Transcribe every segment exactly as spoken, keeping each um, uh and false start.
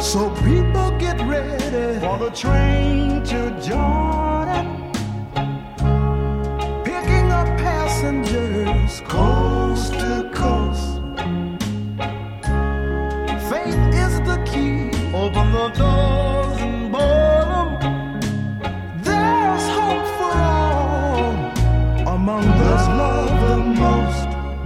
So people get ready for the train to Jordan, picking up passengers coast to coast. Faith is the key. Open the doors and board 'em. There's hope for all among those loved the most.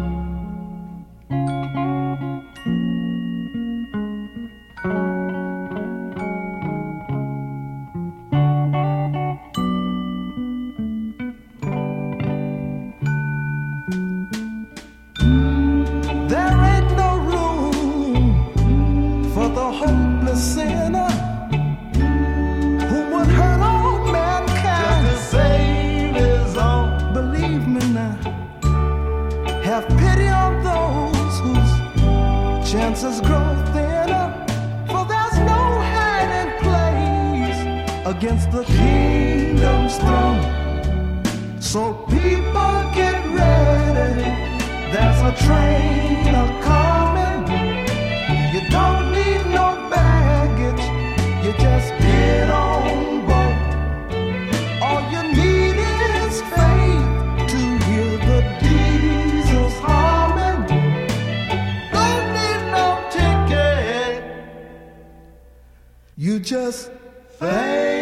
There ain't no room for the hopeless sinner who would hurt all mankind just to save his own. Believe me now, have pity on those whose chances grow thinner, for there's no hiding place against the kingdom's throne. So people get ready, there's a train a-coming. You don't need no baggage, you just get on board. All you need is faith to hear the diesels humming. Don't need no ticket, you just faith.